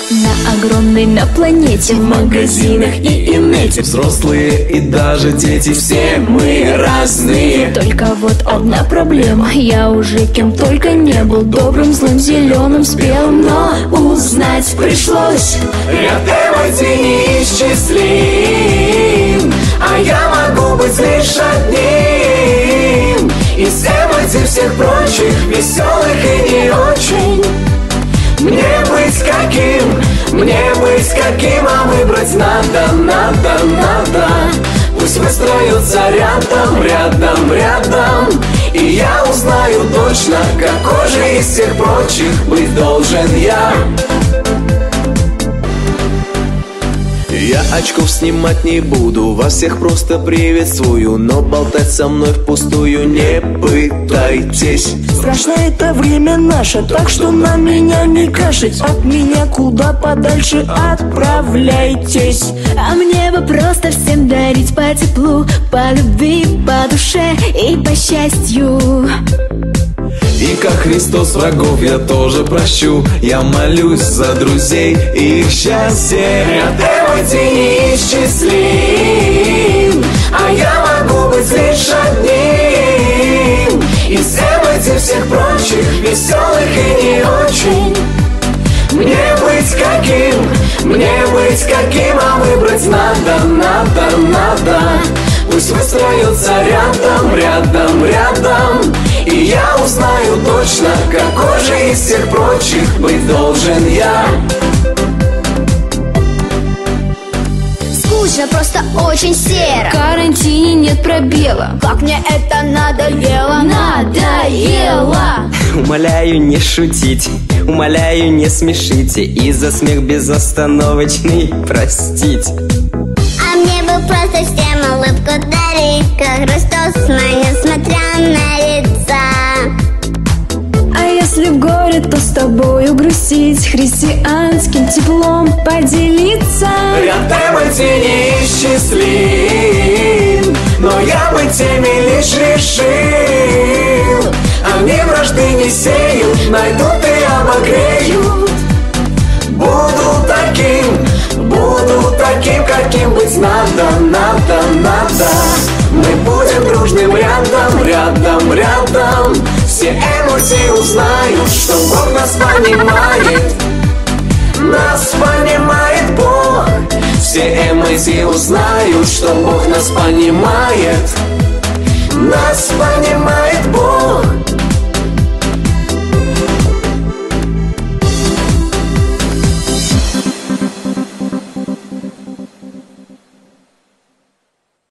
На огромной, на планете, в магазинах и инете. Взрослые и даже дети, все мы разные. Только вот одна проблема: я уже кем только не был, добрым, злым, зеленым, с белым. Но узнать пришлось: ряд эмоций неисчислим, а я могу быть лишь одним из эмоций всех прочих, веселых и не очень. Мне быть каким, а выбрать надо. Пусть выстроятся рядом, и я узнаю точно, какой же из всех прочих быть должен я. Я очков снимать не буду, вас всех просто приветствую, но болтать со мной впустую не пытайтесь. Страшно это время наше, так что на меня не кашить. От меня куда подальше отправляйтесь. А мне бы просто всем дарить по теплу, по любви, по душе и по счастью. И как Христос врагов я тоже прощу. Я молюсь за друзей и их счастье. Ряд эмоций неисчислим, а я могу быть лишь одним из эмоций всех прочих, веселых и не очень. Мне быть каким, а выбрать надо. Пусть выстроятся рядом, и я узнаю точно, какой же из всех прочих быть должен я. Скучно, просто очень серо. В карантине нет пробела. Как мне это надоело. Умоляю не шутить, умоляю не смешите, и за смех безостановочный простить. А мне бы просто всем улыбку дарить, как Христос меня смотря на лица. А если в горе, то с тобою грустить, христианским теплом поделиться. Ряд эмоций неисчислим, но я быть теми лишь решил. Они вражды не сеют, найдут и обогреют. Буду таким, каким быть надо. Мы будем дружным рядом. Все эмоции узнают, что Бог нас понимает. Нас понимает Бог. Все эмоции узнают, что Бог нас понимает. Нас понимает Бог.